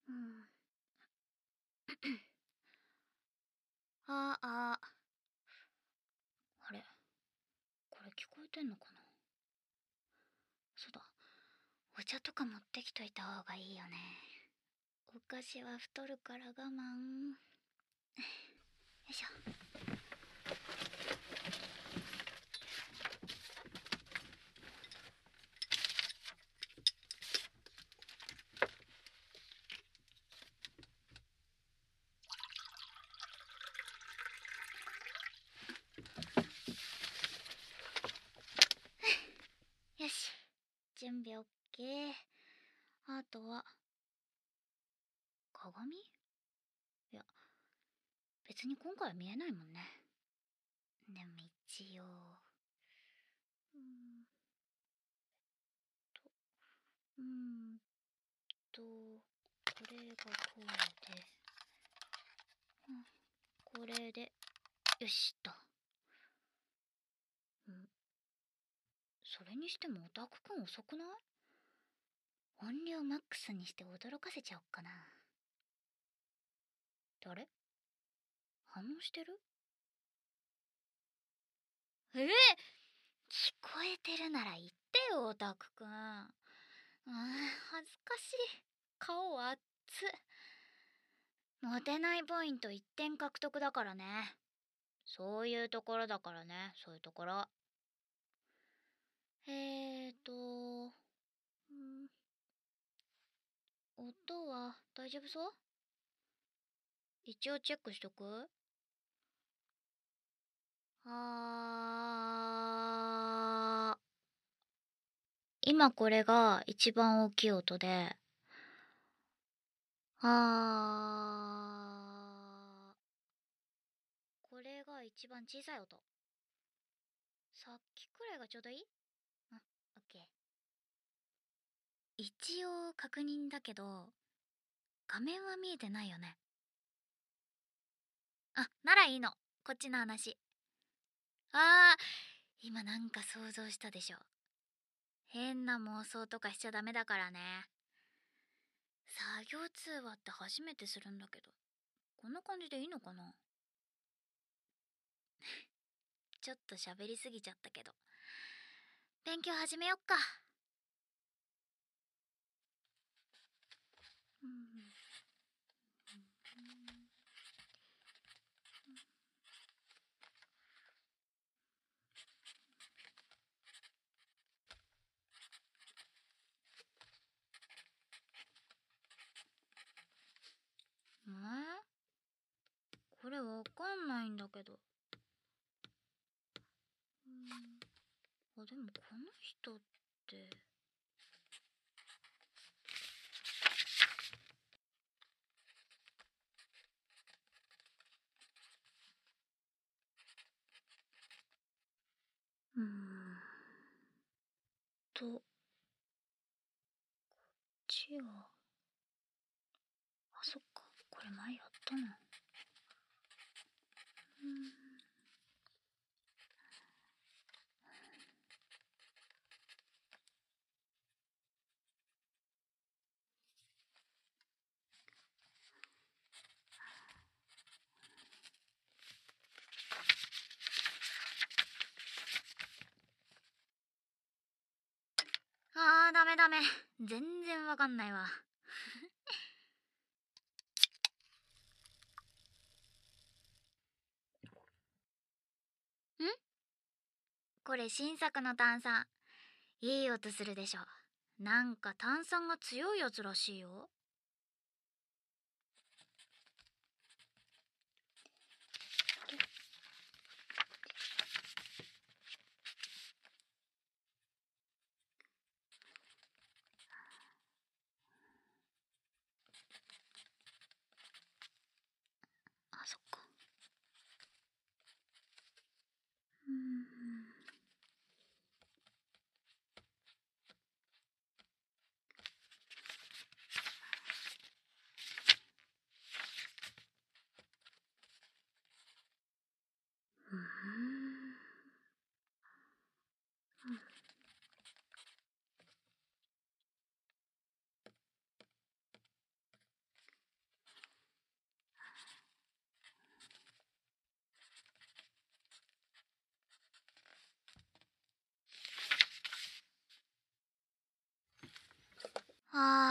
うん。ああ。あれ、これ聞こえてんのかな。そうだ、お茶とか持ってきといた方がいいよね。お菓子は太るから我慢。よいしょ。よし、準備 OK。あとは鏡？いや、別に今回は見えないもんね。でも一応、うーんと、うーんと、これがこうで、これで、よしっと。それにしてもオタクくん遅くない？音量マックスにして驚かせちゃおっかな。誰？反応してる？聞こえてるなら言ってよ、オタクくん。恥ずかしい。顔熱っ。モテないポイント1点獲得だからね。そういうところだからね、そういうところ。音は大丈夫そう？一応チェックしとく？今これが一番大きい音で、これが一番小さい音。さっきくらいがちょうどいい？オッケー。一応確認だけど、画面は見えてないよね。ならいいの。こっちの話。今なんか想像したでしょ。変な妄想とかしちゃダメだからね。作業通話って初めてするんだけど、こんな感じでいいのかな？ちょっと喋りすぎちゃったけど、勉強始めよっか。これわかんないんだけど。でもこの人って。こっちは。そっか、これ前やったな。ダメダメ。全然わかんないわ。これ新作の炭酸。いい音するでしょ。なんか炭酸が強いやつらしいよ。そっか。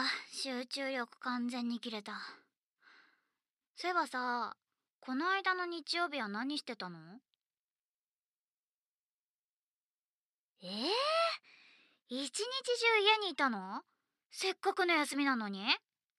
集中力完全に切れた。そういえばさ、この間の日曜日は何してたの？ええー、一日中家にいたの？せっかくの休みなのに？へえ。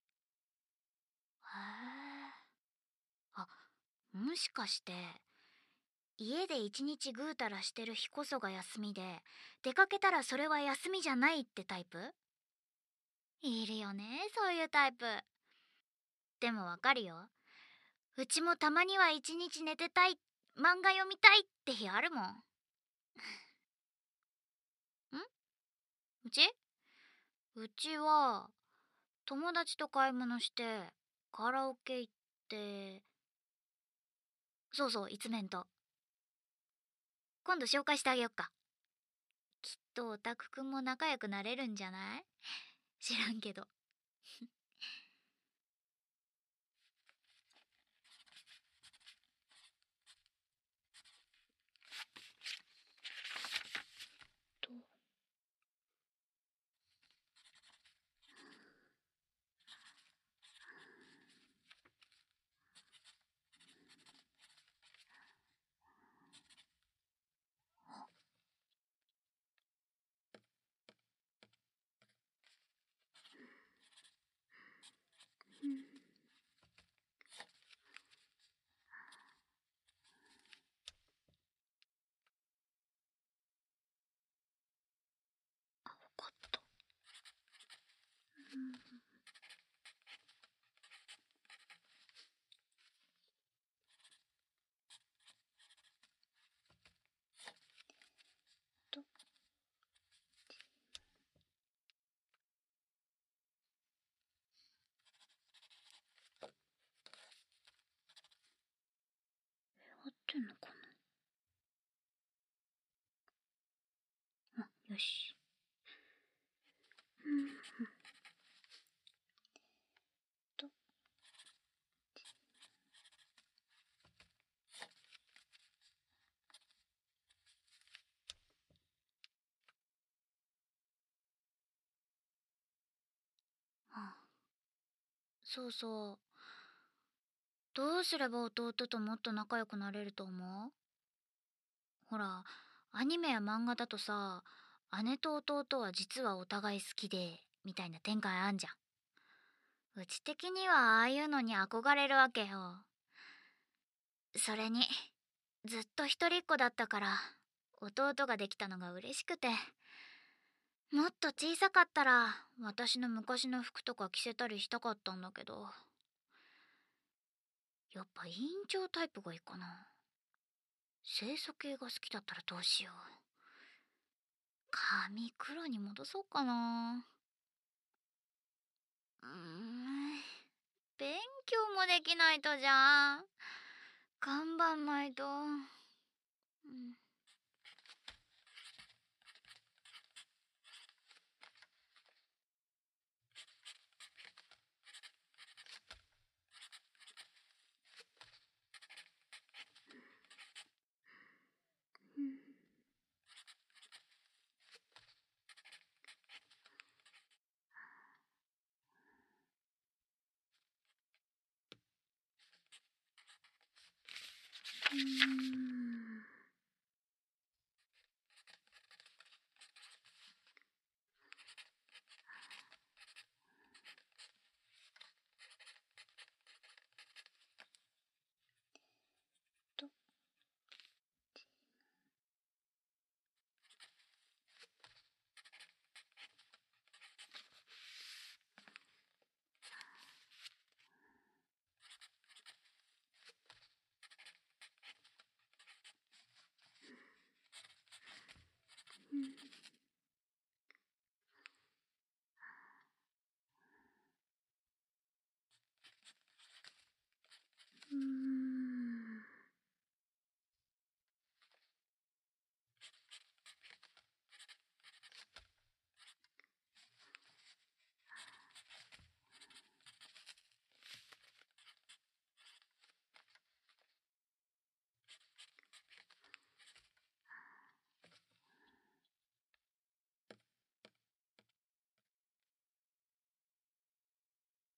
あ、もしかして家で一日ぐうたらしてる日こそが休みで、出かけたらそれは休みじゃないってタイプ？いるよね、そういうタイプ。でもわかるよ。うちもたまには一日寝てたい、漫画読みたいって日あるもん。うちは友達と買い物してカラオケ行って、そうそう、いつめんと。今度紹介してあげよっか。きっとオタクくんも仲良くなれるんじゃない？知らんけど。とあ、わかった。と合ってんのかな？あ、よし。とあ、そうそう。どうすれば弟ともっと仲良くなれると思う？ほら、アニメや漫画だとさ、姉と弟は実はお互い好きで、みたいな展開あんじゃん。うち的にはああいうのに憧れるわけよ。それに、ずっと一人っ子だったから、弟ができたのが嬉しくて。もっと小さかったら、私の昔の服とか着せたりしたかったんだけど。やっぱ委員長タイプがいいかな。清楚系が好きだったらどうしよう。髪黒に戻そうかな。勉強もできないとじゃん。頑張んないと。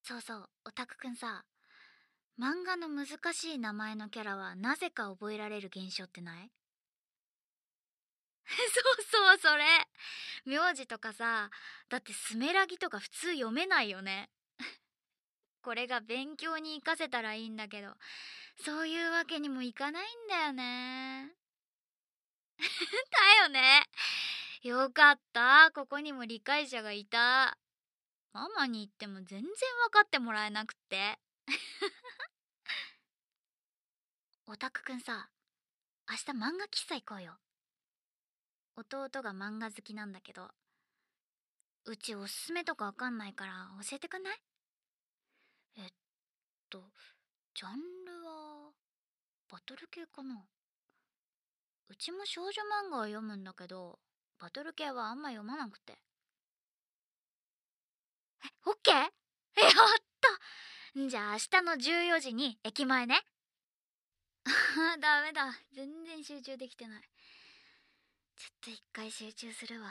そうそう、オタクくんさ、漫画の難しい名前のキャラはなぜか覚えられる現象ってない？そうそう、それ。名字とかさ、だってスメラギとか普通読めないよね。これが勉強に活かせたらいいんだけど、そういうわけにもいかないんだよね。だよね。よかった、ここにも理解者がいた。ママに言っても全然分かってもらえなくって。オタクくんさ、明日漫画喫茶行こうよ。弟が漫画好きなんだけど、うちおすすめとかわかんないから教えてくんない？えっと、ジャンルはバトル系かな。うちも少女漫画は読むんだけど、バトル系はあんま読まなくて。オッケー？やったじゃあ明日の14時に駅前ね。ダメだ、全然集中できてない。ちょっと一回集中するわ。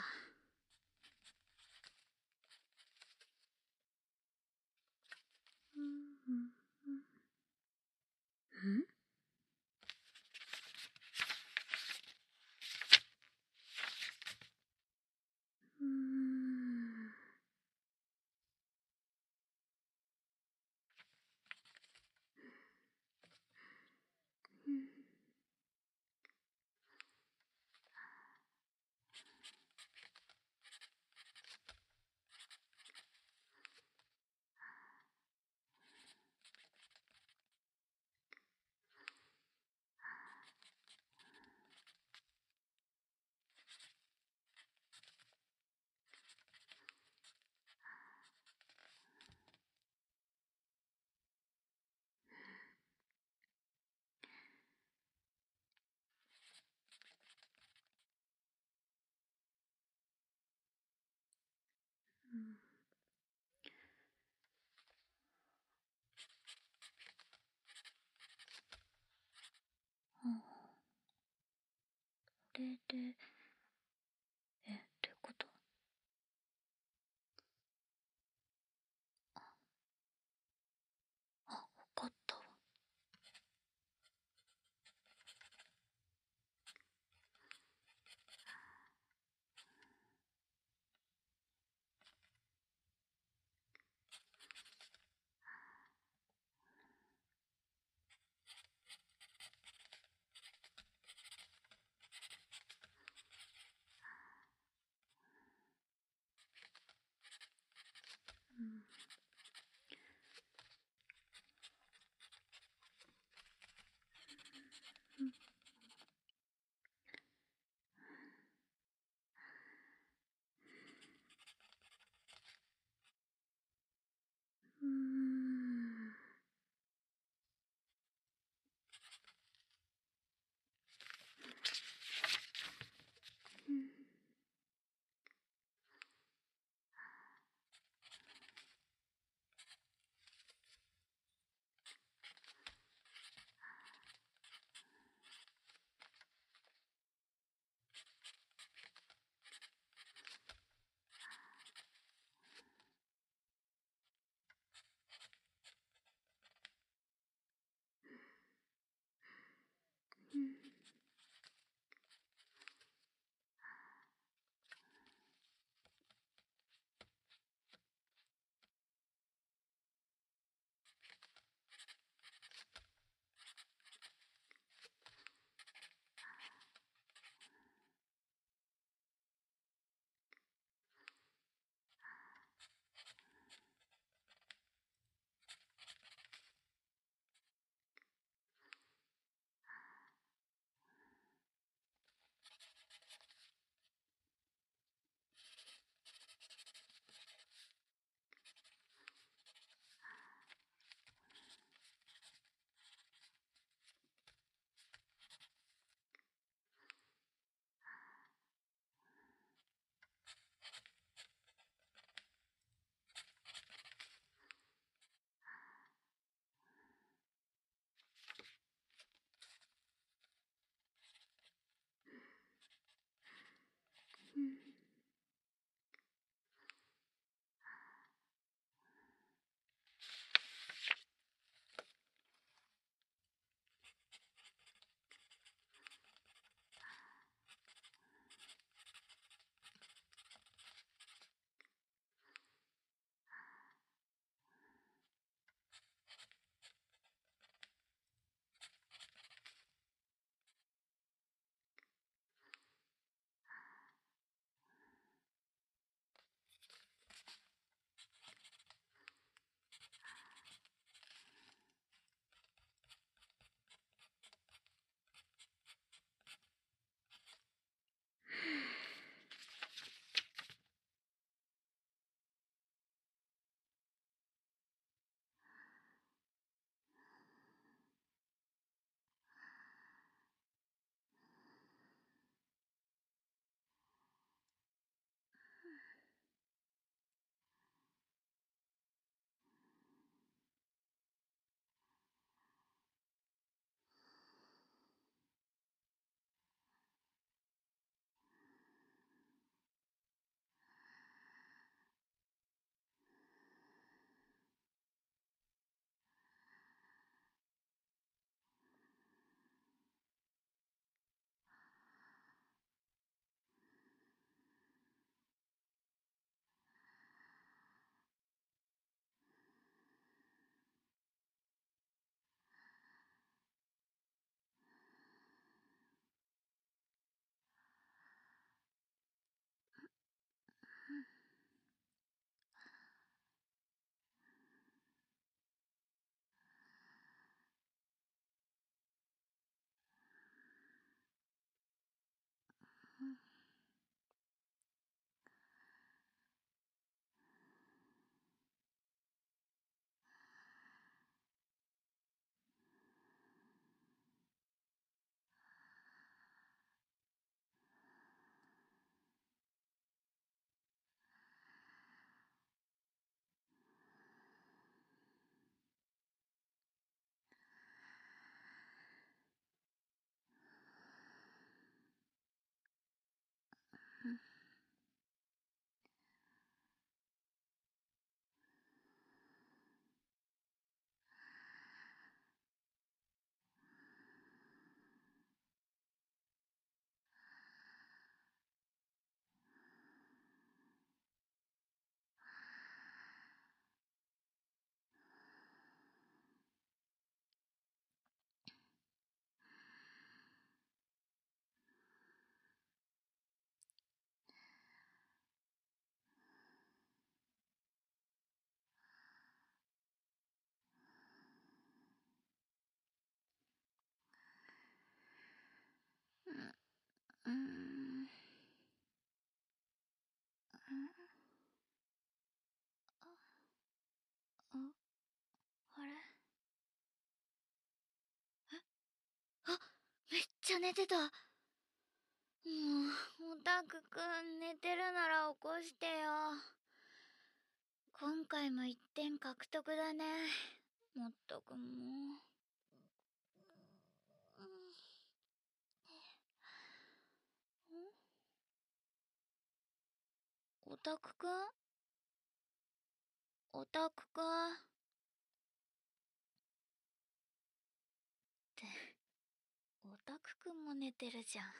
ん？これで、どういうこと？わかったわ。 だ寝てた。もうオタクくん寝てるなら起こしてよ。今回も1点獲得だね。もっとくんも。オタクくん、オタクくんってオタクくんも寝てるじゃん。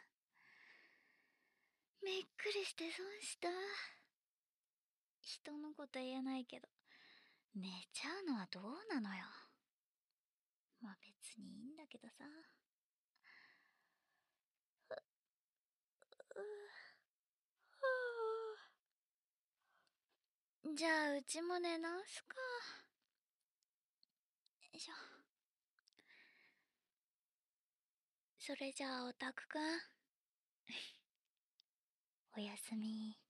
びっくりして損した。人のこと言えないけど寝ちゃうのはどうなのよ。まあ別にいいんだけどさ。じゃあうちも寝直すか。よいしょ。それじゃあオタクくんおやすみ。